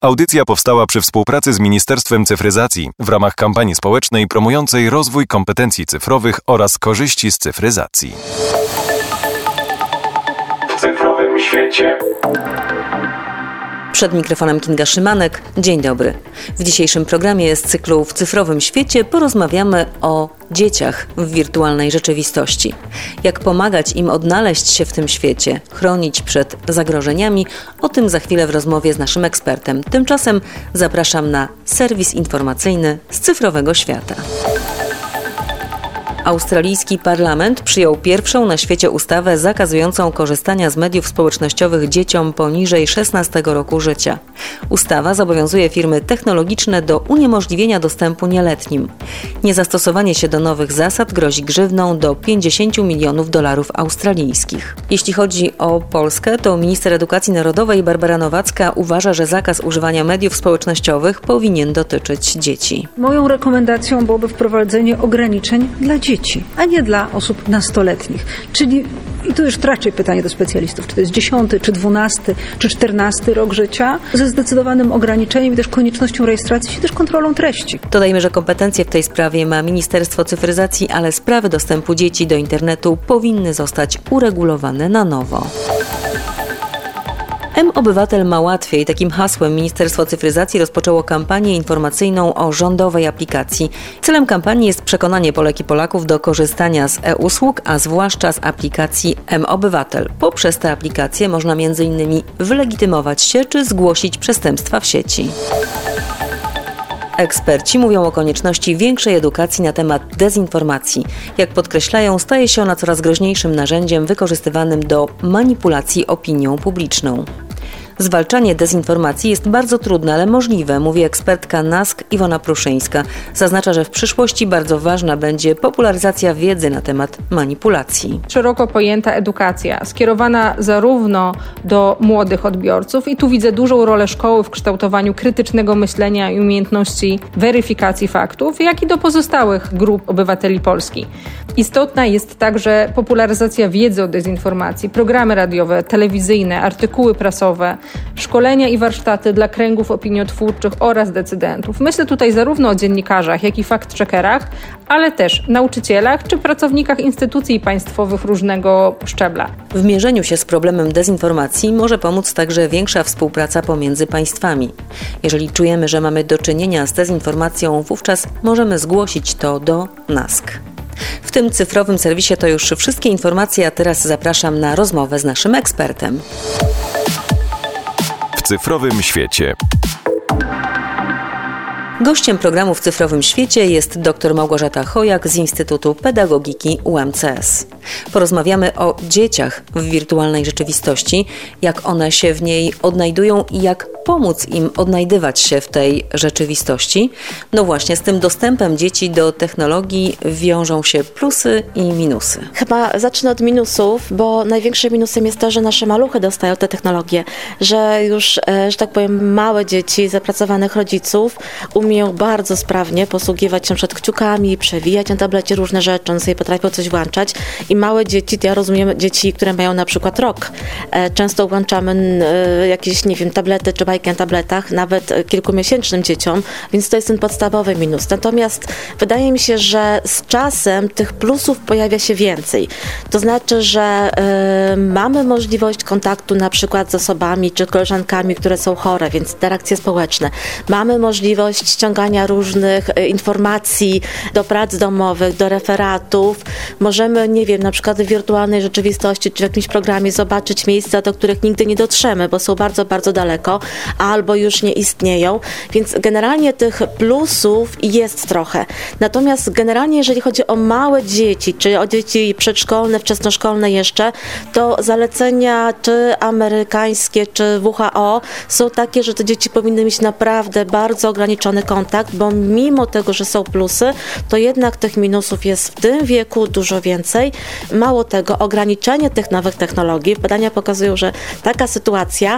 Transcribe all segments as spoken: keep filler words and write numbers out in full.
Audycja powstała przy współpracy z Ministerstwem Cyfryzacji w ramach kampanii społecznej promującej rozwój kompetencji cyfrowych oraz korzyści z cyfryzacji. W cyfrowym świecie. Przed mikrofonem Kinga Szymanek. Dzień dobry. W dzisiejszym programie z cyklu W cyfrowym świecie porozmawiamy o dzieciach w wirtualnej rzeczywistości. Jak pomagać im odnaleźć się w tym świecie, chronić przed zagrożeniami, o tym za chwilę w rozmowie z naszym ekspertem. Tymczasem zapraszam na serwis informacyjny z cyfrowego świata. Australijski parlament przyjął pierwszą na świecie ustawę zakazującą korzystania z mediów społecznościowych dzieciom poniżej szesnastego roku życia. Ustawa zobowiązuje firmy technologiczne do uniemożliwienia dostępu nieletnim. Niezastosowanie się do nowych zasad grozi grzywną do pięćdziesiąt milionów dolarów australijskich. Jeśli chodzi o Polskę, to minister edukacji narodowej Barbara Nowacka uważa, że zakaz używania mediów społecznościowych powinien dotyczyć dzieci. Moją rekomendacją byłoby wprowadzenie ograniczeń dla dzieci. Dzieci, a nie dla osób nastoletnich. Czyli, i tu już raczej pytanie do specjalistów, czy to jest dziesiąty, czy dwunasty, czy czternasty rok życia, ze zdecydowanym ograniczeniem i też koniecznością rejestracji i też kontrolą treści. Dodajmy, że kompetencje w tej sprawie ma Ministerstwo Cyfryzacji, ale sprawy dostępu dzieci do internetu powinny zostać uregulowane na nowo. M-Obywatel ma łatwiej. Takim hasłem Ministerstwo Cyfryzacji rozpoczęło kampanię informacyjną o rządowej aplikacji. Celem kampanii jest przekonanie Polek i Polaków do korzystania z e-usług, a zwłaszcza z aplikacji M-Obywatel. Poprzez tę aplikację można między innymi wylegitymować się czy zgłosić przestępstwa w sieci. Eksperci mówią o konieczności większej edukacji na temat dezinformacji. Jak podkreślają, staje się ona coraz groźniejszym narzędziem wykorzystywanym do manipulacji opinią publiczną. Zwalczanie dezinformacji jest bardzo trudne, ale możliwe, mówi ekspertka N A S K Iwona Pruszyńska. Zaznacza, że w przyszłości bardzo ważna będzie popularyzacja wiedzy na temat manipulacji. Szeroko pojęta edukacja, skierowana zarówno do młodych odbiorców i tu widzę dużą rolę szkoły w kształtowaniu krytycznego myślenia i umiejętności weryfikacji faktów, jak i do pozostałych grup obywateli Polski. Istotna jest także popularyzacja wiedzy o dezinformacji, programy radiowe, telewizyjne, artykuły prasowe, szkolenia i warsztaty dla kręgów opiniotwórczych oraz decydentów. Myślę tutaj zarówno o dziennikarzach, jak i fact-checkerach, ale też nauczycielach czy pracownikach instytucji państwowych różnego szczebla. W mierzeniu się z problemem dezinformacji może pomóc także większa współpraca pomiędzy państwami. Jeżeli czujemy, że mamy do czynienia z dezinformacją, wówczas możemy zgłosić to do N A S K. W tym cyfrowym serwisie to już wszystkie informacje, a teraz zapraszam na rozmowę z naszym ekspertem. W cyfrowym świecie. Gościem programu W cyfrowym świecie jest dr Małgorzata Chojak z Instytutu Pedagogiki U M C S. Porozmawiamy o dzieciach w wirtualnej rzeczywistości, jak one się w niej odnajdują i jak pomóc im odnajdywać się w tej rzeczywistości. No właśnie, z tym dostępem dzieci do technologii wiążą się plusy i minusy. Chyba zacznę od minusów, bo największym minusem jest to, że nasze maluchy dostają te technologie, że już, że tak powiem, małe dzieci zapracowanych rodziców umieją bardzo sprawnie posługiwać się przed kciukami, przewijać na tablecie różne rzeczy, one sobie potrafią coś włączać i małe dzieci, ja rozumiem dzieci, które mają na przykład rok, często włączamy jakieś, nie wiem, tablety czy bajki na tabletach, nawet kilkumiesięcznym dzieciom, więc to jest ten podstawowy minus. Natomiast wydaje mi się, że z czasem tych plusów pojawia się więcej. To znaczy, że y, mamy możliwość kontaktu na przykład z osobami czy koleżankami, które są chore, więc interakcje społeczne. Mamy możliwość ściągania różnych y, informacji do prac domowych, do referatów. Możemy, nie wiem, na przykład w wirtualnej rzeczywistości czy w jakimś programie zobaczyć miejsca, do których nigdy nie dotrzemy, bo są bardzo, bardzo daleko, albo już nie istnieją, więc generalnie tych plusów jest trochę. Natomiast generalnie, jeżeli chodzi o małe dzieci, czy o dzieci przedszkolne, wczesnoszkolne jeszcze, to zalecenia czy amerykańskie, czy W H O są takie, że te dzieci powinny mieć naprawdę bardzo ograniczony kontakt, bo mimo tego, że są plusy, to jednak tych minusów jest w tym wieku dużo więcej Mało tego, ograniczenie tych nowych technologii, badania pokazują, że taka sytuacja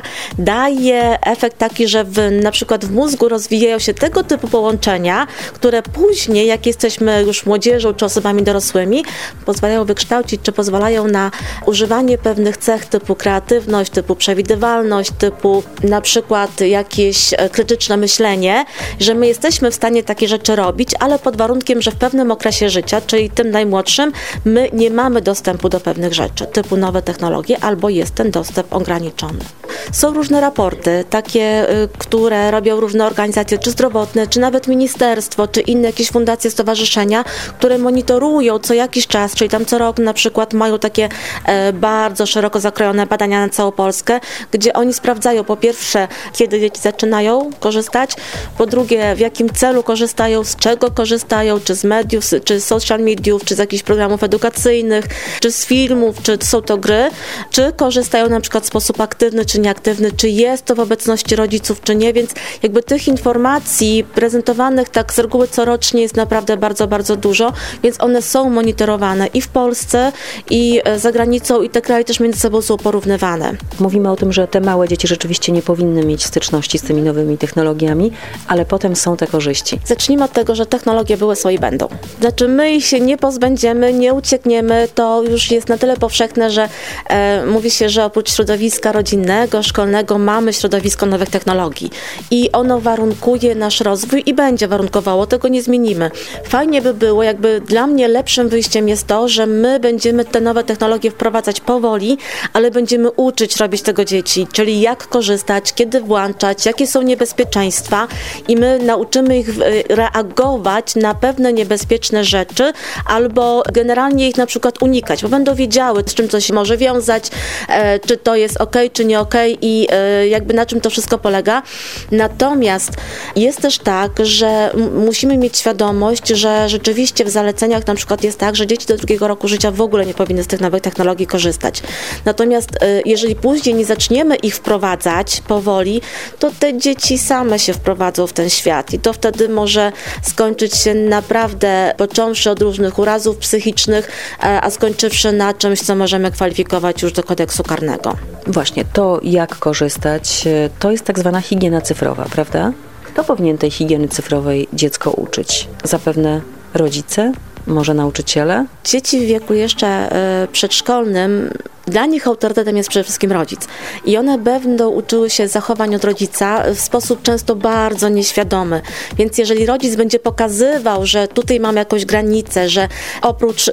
daje efekt taki, że w, na przykład w mózgu rozwijają się tego typu połączenia, które później, jak jesteśmy już młodzieżą czy osobami dorosłymi, pozwalają wykształcić, czy pozwalają na używanie pewnych cech typu kreatywność, typu przewidywalność, typu na przykład jakieś krytyczne myślenie, że my jesteśmy w stanie takie rzeczy robić, ale pod warunkiem, że w pewnym okresie życia, czyli tym najmłodszym, my nie mamy dostępu do pewnych rzeczy, typu nowe technologie, albo jest ten dostęp ograniczony. Są różne raporty, takie, które robią różne organizacje, czy zdrowotne, czy nawet ministerstwo, czy inne jakieś fundacje, stowarzyszenia, które monitorują co jakiś czas, czyli tam co rok na przykład mają takie e, bardzo szeroko zakrojone badania na całą Polskę, gdzie oni sprawdzają po pierwsze, kiedy dzieci zaczynają korzystać, po drugie, w jakim celu korzystają, z czego korzystają, czy z mediów, czy z social mediów, czy z jakichś programów edukacyjnych, czy z filmów, czy są to gry, czy korzystają na przykład w sposób aktywny, czy nieaktywny, czy jest to w obecności rodziców, czy nie, więc jakby tych informacji prezentowanych tak z reguły corocznie jest naprawdę bardzo, bardzo dużo, więc one są monitorowane i w Polsce, i za granicą, i te kraje też między sobą są porównywane. Mówimy o tym, że te małe dzieci rzeczywiście nie powinny mieć styczności z tymi nowymi technologiami, ale potem są te korzyści. Zacznijmy od tego, że technologie były, są i będą. Znaczy my ich się nie pozbędziemy, nie uciekniemy, to już jest na tyle powszechne, że e, mówi się, że oprócz środowiska rodzinnego, szkolnego mamy środowisko nowych technologii i ono warunkuje nasz rozwój i będzie warunkowało, tego nie zmienimy. Fajnie by było, jakby dla mnie lepszym wyjściem jest to, że my będziemy te nowe technologie wprowadzać powoli, ale będziemy uczyć robić tego dzieci, czyli jak korzystać, kiedy włączać, jakie są niebezpieczeństwa i my nauczymy ich reagować na pewne niebezpieczne rzeczy albo generalnie ich na przykład unikać, bo będą wiedziały, z czym coś może wiązać, e, czy to jest ok, czy nie ok i e, jakby na czym to wszystko polega. Natomiast jest też tak, że m- musimy mieć świadomość, że rzeczywiście w zaleceniach na przykład jest tak, że dzieci do drugiego roku życia w ogóle nie powinny z tych nowych technologii korzystać. Natomiast e, jeżeli później nie zaczniemy ich wprowadzać powoli, to te dzieci same się wprowadzą w ten świat i to wtedy może skończyć się naprawdę, począwszy od różnych urazów psychicznych, a skończywszy na czymś, co możemy kwalifikować już do kodeksu karnego. Właśnie, to jak korzystać, to jest tak zwana higiena cyfrowa, prawda? To powinien tej higieny cyfrowej dziecko uczyć. Zapewne rodzice, może nauczyciele? Dzieci w wieku jeszcze y, przedszkolnym, dla nich autorytetem jest przede wszystkim rodzic. I one będą uczyły się zachowań od rodzica w sposób często bardzo nieświadomy. Więc jeżeli rodzic będzie pokazywał, że tutaj mamy jakąś granicę, że oprócz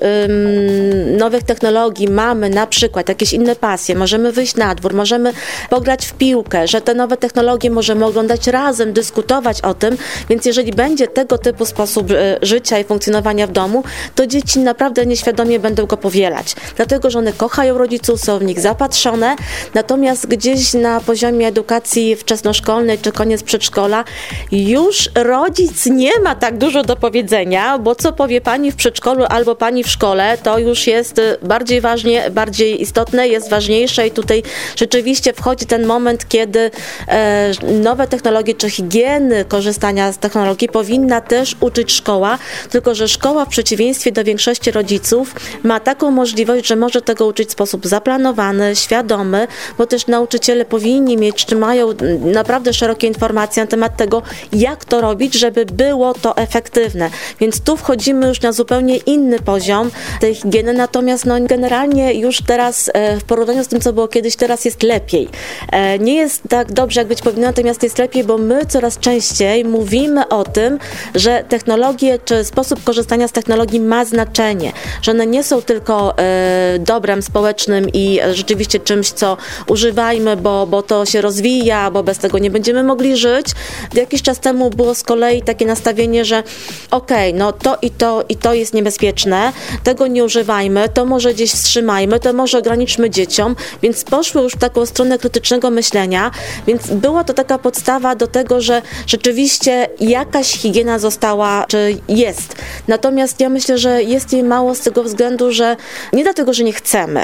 ym, nowych technologii mamy na przykład jakieś inne pasje, możemy wyjść na dwór, możemy pograć w piłkę, że te nowe technologie możemy oglądać razem, dyskutować o tym, więc jeżeli będzie tego typu sposób y, życia i funkcjonowania w domu, to dzieci naprawdę nieświadomie będą go powielać. Dlatego, że one kochają rodziców, są w nich zapatrzone, natomiast gdzieś na poziomie edukacji wczesnoszkolnej czy koniec przedszkola już rodzic nie ma tak dużo do powiedzenia, bo co powie pani w przedszkolu albo pani w szkole, to już jest bardziej ważnie, bardziej istotne, jest ważniejsze i tutaj rzeczywiście wchodzi ten moment, kiedy e, nowe technologie czy higieny korzystania z technologii powinna też uczyć szkoła, tylko że szkoła w przeciwieństwie do większości rodziców ma taką możliwość, że może tego uczyć w sposób zaplanowany, świadomy, bo też nauczyciele powinni mieć, czy mają naprawdę szerokie informacje na temat tego, jak to robić, żeby było to efektywne. Więc tu wchodzimy już na zupełnie inny poziom tej higieny, natomiast no, generalnie już teraz e, w porównaniu z tym, co było kiedyś, teraz jest lepiej. E, nie jest tak dobrze, jak być powinno, natomiast jest lepiej, bo my coraz częściej mówimy o tym, że technologie, czy sposób korzystania z technologii ma znaczenie, że one nie są tylko e, dobrem społecznym i rzeczywiście czymś, co używajmy, bo, bo to się rozwija, bo bez tego nie będziemy mogli żyć. Jakiś czas temu było z kolei takie nastawienie, że okej, okay, no to i to i to jest niebezpieczne, tego nie używajmy, to może gdzieś wstrzymajmy, to może ograniczmy dzieciom, więc poszły już w taką stronę krytycznego myślenia, więc była to taka podstawa do tego, że rzeczywiście jakaś higiena została, czy jest. Natomiast ja myślę, że jest jej mało z tego względu, że nie dlatego, że nie chcemy. I jakby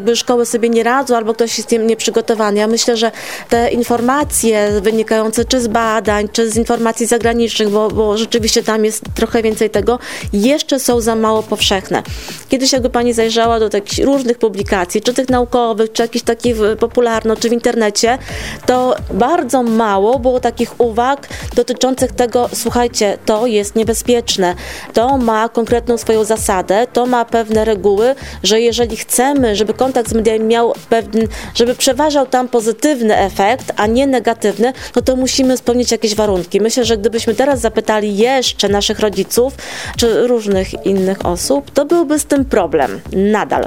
jakby szkoły sobie nie radzą albo ktoś jest nieprzygotowany. Ja myślę, że te informacje wynikające czy z badań, czy z informacji zagranicznych, bo, bo rzeczywiście tam jest trochę więcej tego, jeszcze są za mało powszechne. Kiedyś jakby pani zajrzała do takich różnych publikacji, czy tych naukowych, czy jakichś takich popularno, czy w internecie, to bardzo mało było takich uwag dotyczących tego, słuchajcie, to jest niebezpieczne, to ma konkretną swoją zasadę, to ma pewne reguły, że jeżeli chcemy, żeby kontakt z mediami miał pewien, żeby przeważał tam pozytywny efekt, a nie negatywny, no to musimy spełnić jakieś warunki. Myślę, że gdybyśmy teraz zapytali jeszcze naszych rodziców, czy różnych innych osób, to byłby z tym problem. Nadal.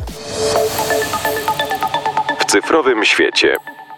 W cyfrowym świecie.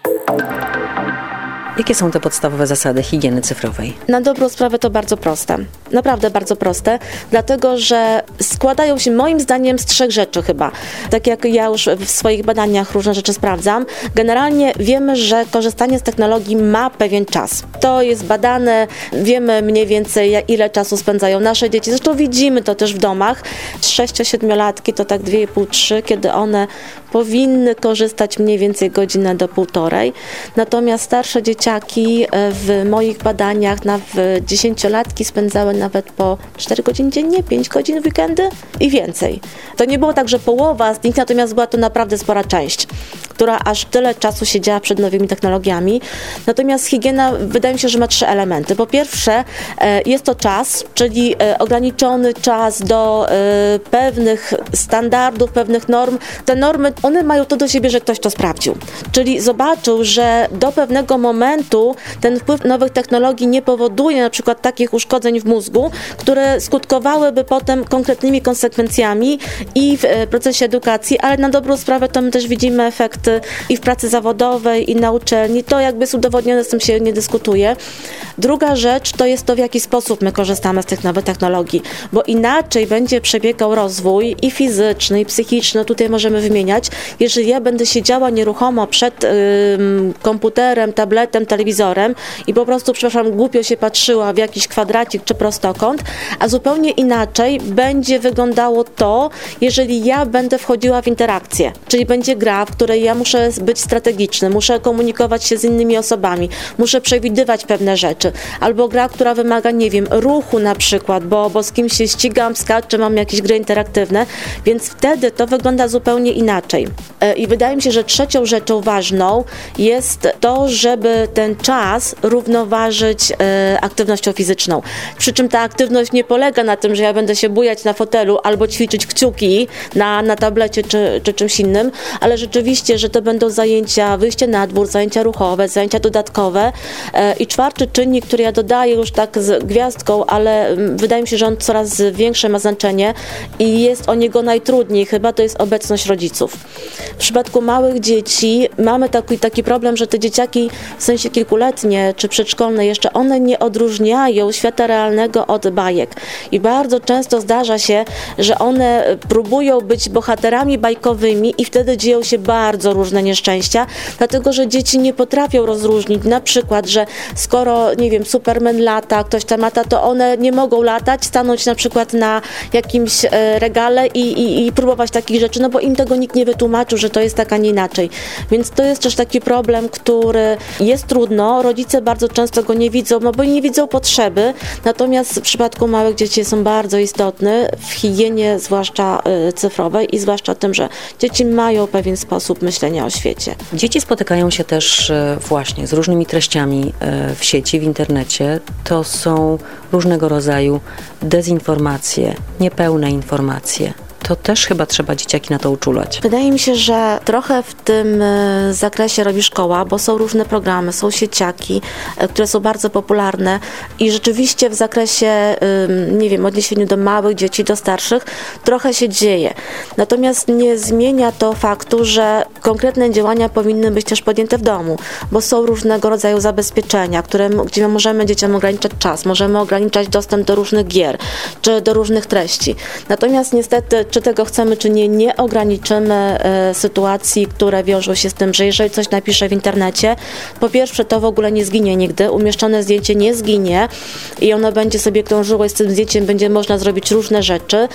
Jakie są te podstawowe zasady higieny cyfrowej? Na dobrą sprawę to bardzo proste. Naprawdę bardzo proste, dlatego że składają się moim zdaniem z trzech rzeczy chyba. Tak jak ja już w swoich badaniach różne rzeczy sprawdzam, generalnie wiemy, że korzystanie z technologii ma pewien czas. To jest badane, wiemy mniej więcej ile czasu spędzają nasze dzieci. Zresztą widzimy to też w domach. sześcio-siedmiolatki to tak dwie i pół, trzy, kiedy one powinny korzystać mniej więcej godzinę do półtorej. Natomiast starsze dzieciaki w moich badaniach na dziesięciolatki spędzały nawet po cztery godziny dziennie, pięć godzin w weekendy i więcej. To nie było tak, że połowa z nich, natomiast była to naprawdę spora część, która aż tyle czasu siedziała przed nowymi technologiami. Natomiast higiena wydaje mi się, że ma trzy elementy. Po pierwsze jest to czas, czyli ograniczony czas do pewnych standardów, pewnych norm. Te normy, one mają to do siebie, że ktoś to sprawdził. Czyli zobaczył, że do pewnego momentu ten wpływ nowych technologii nie powoduje na przykład takich uszkodzeń w mózgu, które skutkowałyby potem konkretnymi konsekwencjami i w procesie edukacji, ale na dobrą sprawę to my też widzimy efekty i w pracy zawodowej, i na uczelni. To jakby jest udowodnione, z tym się nie dyskutuje. Druga rzecz to jest to, w jaki sposób my korzystamy z tych nowych technologii, bo inaczej będzie przebiegał rozwój i fizyczny, i psychiczny, tutaj możemy wymieniać. Jeżeli ja będę siedziała nieruchomo przed y, komputerem, tabletem, telewizorem i po prostu, przepraszam, głupio się patrzyła w jakiś kwadracik czy prostokąt, a zupełnie inaczej będzie wyglądało to, jeżeli ja będę wchodziła w interakcję, czyli będzie gra, w której ja muszę być strategiczny, muszę komunikować się z innymi osobami, muszę przewidywać pewne rzeczy, albo gra, która wymaga, nie wiem, ruchu na przykład, bo, bo z kimś się ścigam, skaczę, mam jakieś gry interaktywne, więc wtedy to wygląda zupełnie inaczej. I wydaje mi się, że trzecią rzeczą ważną jest to, żeby ten czas równoważyć e, aktywnością fizyczną. Przy czym ta aktywność nie polega na tym, że ja będę się bujać na fotelu albo ćwiczyć kciuki na, na tablecie czy, czy czymś innym, ale rzeczywiście, że to będą zajęcia, wyjście na dwór, zajęcia ruchowe, zajęcia dodatkowe. E, I czwarty czynnik, który ja dodaję już tak z gwiazdką, ale wydaje mi się, że on coraz większe ma znaczenie i jest o niego najtrudniej chyba, to jest obecność rodziców. W przypadku małych dzieci mamy taki, taki problem, że te dzieciaki w sensie kilkuletnie czy przedszkolne jeszcze, one nie odróżniają świata realnego od bajek. I bardzo często zdarza się, że one próbują być bohaterami bajkowymi i wtedy dzieją się bardzo różne nieszczęścia, dlatego że dzieci nie potrafią rozróżnić na przykład, że skoro, nie wiem, Superman lata, ktoś tam lata, to one nie mogą latać, stanąć na przykład na jakimś regale i, i, i próbować takich rzeczy, no bo im tego nikt nie wytłumaczył, że to jest tak, a nie inaczej. Więc to jest też taki problem, który jest trudno, rodzice bardzo często go nie widzą, no bo nie widzą potrzeby, natomiast w przypadku małych dzieci są bardzo istotne w higienie, zwłaszcza y, cyfrowej i zwłaszcza tym, że dzieci mają pewien sposób myślenia o świecie. Dzieci spotykają się też y, właśnie z różnymi treściami y, w sieci, w internecie. To są różnego rodzaju dezinformacje, niepełne informacje. To też chyba trzeba dzieciaki na to uczulać. Wydaje mi się, że trochę w tym zakresie robi szkoła, bo są różne programy, są sieciaki, które są bardzo popularne i rzeczywiście w zakresie, nie wiem, odniesieniu do małych dzieci, do starszych, trochę się dzieje. Natomiast nie zmienia to faktu, że konkretne działania powinny być też podjęte w domu, bo są różnego rodzaju zabezpieczenia, które, gdzie możemy dzieciom ograniczać czas, możemy ograniczać dostęp do różnych gier, czy do różnych treści. Natomiast niestety, czy tego chcemy, czy nie, nie ograniczymy e, sytuacji, które które wiążą się z tym, że jeżeli coś napiszę w internecie, po pierwsze to w ogóle nie zginie nigdy, umieszczone zdjęcie nie zginie i ono będzie sobie krążyło i z tym zdjęciem będzie można zrobić różne rzeczy,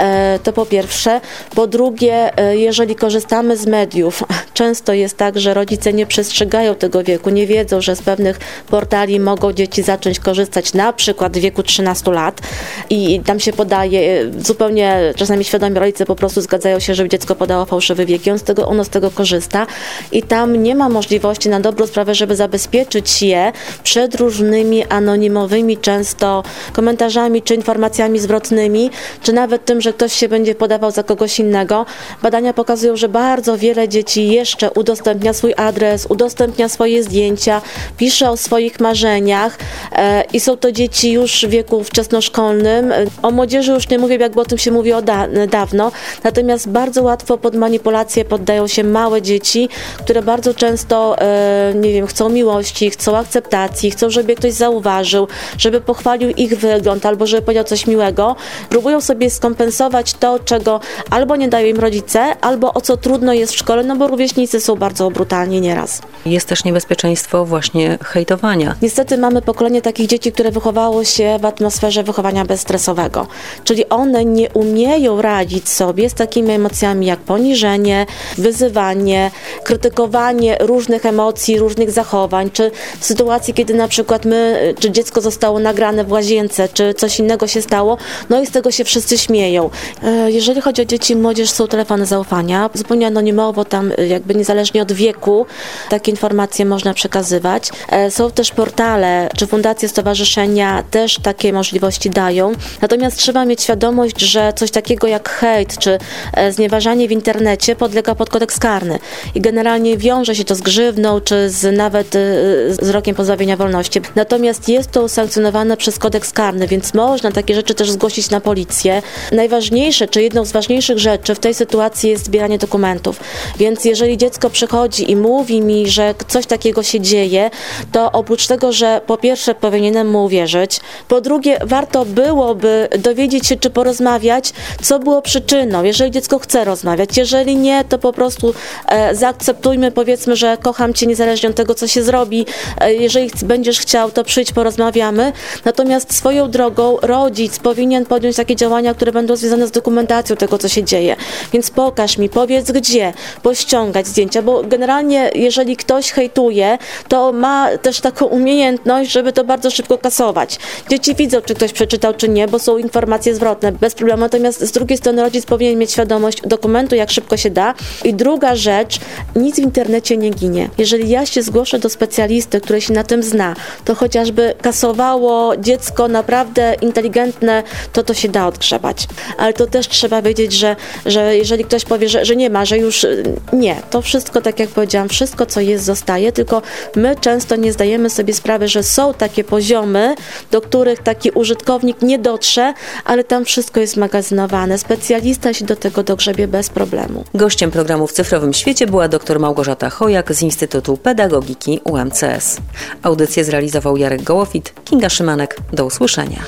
to po pierwsze. Po drugie, jeżeli korzystamy z mediów, często jest tak, że rodzice nie przestrzegają tego wieku, nie wiedzą, że z pewnych portali mogą dzieci zacząć korzystać na przykład w wieku trzynastu lat i tam się podaje, zupełnie czasami świadomi rodzice po prostu zgadzają się, żeby dziecko podało fałszywy wiek i on z tego, ono z tego korzysta i tam nie ma możliwości na dobrą sprawę, żeby zabezpieczyć je przed różnymi anonimowymi często komentarzami czy informacjami zwrotnymi, czy nawet tym, że ktoś się będzie podawał za kogoś innego. Badania pokazują, że bardzo wiele dzieci jeszcze udostępnia swój adres, udostępnia swoje zdjęcia, pisze o swoich marzeniach e, i są to dzieci już w wieku wczesnoszkolnym. O młodzieży już nie mówię, jakby o tym się mówi od da- dawno, natomiast bardzo łatwo pod manipulacje poddają się małe dzieci, które bardzo często, e, nie wiem, chcą miłości, chcą akceptacji, chcą, żeby ktoś zauważył, żeby pochwalił ich wygląd albo żeby powiedział coś miłego. Próbują sobie skompensować to, czego albo nie dają im rodzice, albo o co trudno jest w szkole, no bo rówieśnicy są bardzo brutalni nieraz. Jest też niebezpieczeństwo właśnie hejtowania. Niestety mamy pokolenie takich dzieci, które wychowało się w atmosferze wychowania bezstresowego, czyli one nie umieją radzić sobie z takimi emocjami jak poniżenie, wyzywanie, krytykowanie różnych emocji, różnych zachowań, czy w sytuacji, kiedy na przykład my, czy dziecko zostało nagrane w łazience, czy coś innego się stało, no i z tego się wszyscy śmieją. Jeżeli chodzi o dzieci i młodzież, są telefony zaufania, zupełnie anonimowo, tam jakby niezależnie od wieku takie informacje można przekazywać. Są też portale, czy fundacje, stowarzyszenia też takie możliwości dają. Natomiast trzeba mieć świadomość, że coś takiego jak hejt, czy znieważanie w internecie podlega pod kodeks karny i generalnie wiąże się to z grzywną, czy z nawet z rokiem pozbawienia wolności. Natomiast jest to usankcjonowane przez kodeks karny, więc można takie rzeczy też zgłosić na policję. Najważniejsze, czy jedną z ważniejszych rzeczy w tej sytuacji jest zbieranie dokumentów. Więc jeżeli dziecko przychodzi i mówi mi, że coś takiego się dzieje, to oprócz tego, że po pierwsze powinienem mu uwierzyć, po drugie warto byłoby dowiedzieć się, czy porozmawiać, co było przyczyną. Jeżeli dziecko chce rozmawiać, jeżeli nie, to po prostu e, zaakceptujmy, powiedzmy, że kocham cię niezależnie od tego, co się zrobi. E, jeżeli będziesz chciał, to przyjdź, porozmawiamy. Natomiast swoją drogą rodzic powinien podjąć takie działania, które będą związane z dokumentacją tego, co się dzieje. Więc pokaż mi, powiedz gdzie, pościągać zdjęcia, bo generalnie jeżeli ktoś hejtuje, to ma też taką umiejętność, żeby to bardzo szybko kasować. Dzieci widzą, czy ktoś przeczytał, czy nie, bo są informacje zwrotne, bez problemu. Natomiast z drugiej strony rodzic powinien mieć świadomość dokumentu, jak szybko się da. I druga rzecz, nic w internecie nie ginie. Jeżeli ja się zgłoszę do specjalisty, który się na tym zna, to chociażby kasowało dziecko naprawdę inteligentne, to to się da odgrzebać. Ale to też trzeba wiedzieć, że, że jeżeli ktoś powie, że, że nie ma, że już nie, to wszystko, tak jak powiedziałam, wszystko, co jest, zostaje, tylko my często nie zdajemy sobie sprawy, że są takie poziomy, do których taki użytkownik nie dotrze, ale tam wszystko jest magazynowane. Specjalista się do tego dogrzebie bez problemu. Gościem programu W cyfrowym świecie była dr Małgorzata Chojak z Instytutu Pedagogiki U M C S. Audycję zrealizował Jarek Gołofit, Kinga Szymanek. Do usłyszenia.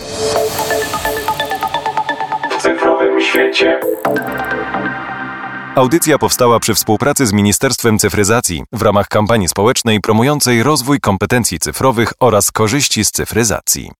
W cyfrowym świecie. Audycja powstała przy współpracy z Ministerstwem Cyfryzacji w ramach kampanii społecznej promującej rozwój kompetencji cyfrowych oraz korzyści z cyfryzacji.